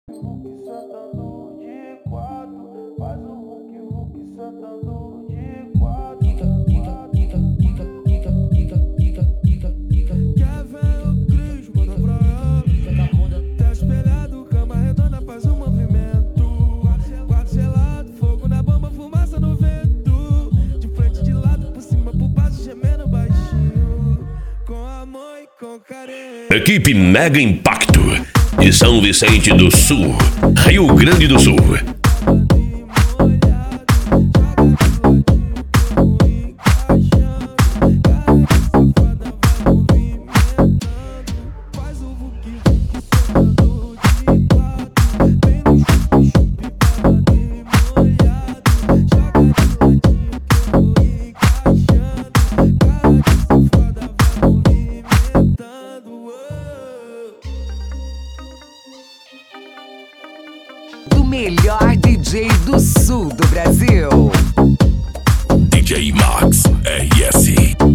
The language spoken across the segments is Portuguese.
Sentando de quatro, faz o Hulk sentando de quatro. Quer ver o Cris, manda pra ela. Tá espelhado, cama redonda, faz um movimento. Quarto gelado, fogo na bomba, fumaça no vento. De frente, de lado, por cima, por baixo, gemendo baixinho. Com amor e com carinho. Equipe Mega Impacto de São Vicente do Sul, Rio Grande do Sul. Do melhor DJ do sul do Brasil, DJ Max RS.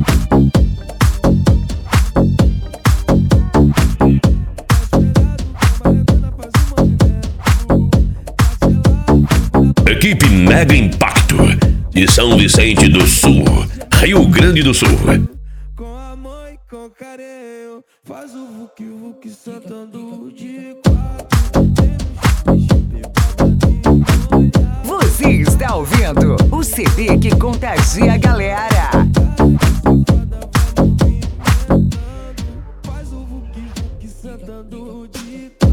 Equipe Mega Impacto de São Vicente do Sul, Rio Grande do Sul. Com amor e com carinho, faz o Hulk sentando de quatro. você está ouvindo o CD que contagia a galera. Faz o Hulk sentando de quatro.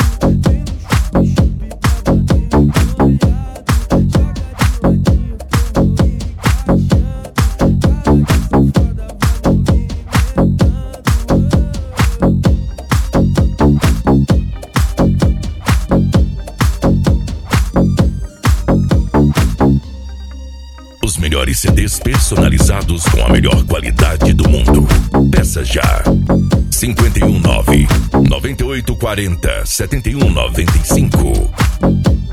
Os melhores CDs personalizados com a melhor qualidade do mundo. Peça já. 519 9840 7195.